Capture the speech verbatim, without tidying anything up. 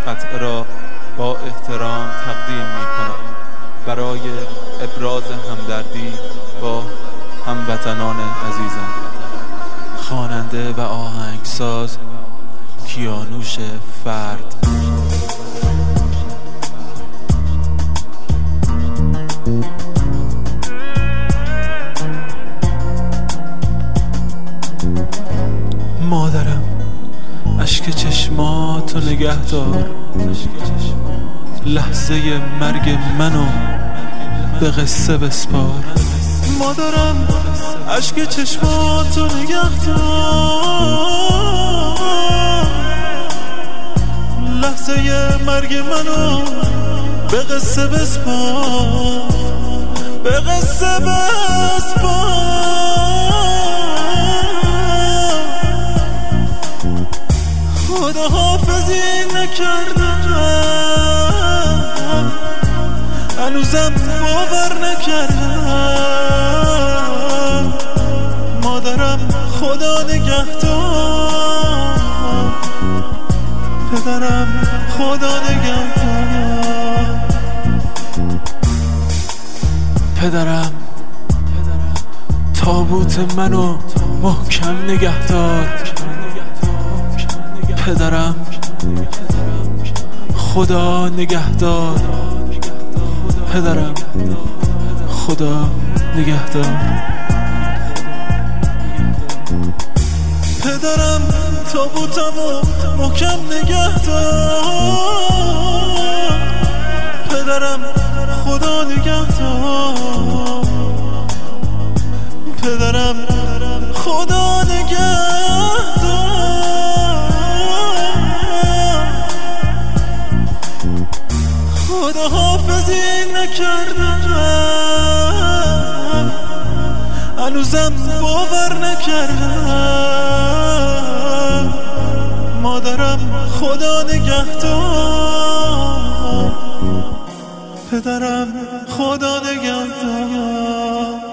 قطعه را با احترام تقدیم می کنم برای ابراز همدردی با هموطنان عزیزم. خواننده و آهنگساز کیانوش فرد. مادرم اشک چشماتو نگه دار، لحظه مرگ منو به قصه بسپار. مادرم اشک چشماتو نگه دار، لحظه مرگ منو به قصه بسپار، به قصه بسپار. خدا حافظی نکردم، هنوزم باور نکردم. مادرم خدا نگهدار، پدرم خدا نگهدار. پدرم تابوت منو محکم نگهدار. پدرم خدا نگهدار. پدرم خدا نگهدار. پدرم تابوتمو محکم نگهدار. پدرم خدا نگهدار. پدرم خدا نگهدار. خدا حافظی نکردم، هنوزم باور نکردم. مادرم خدا نگهدار، پدرم خدا نگهدار.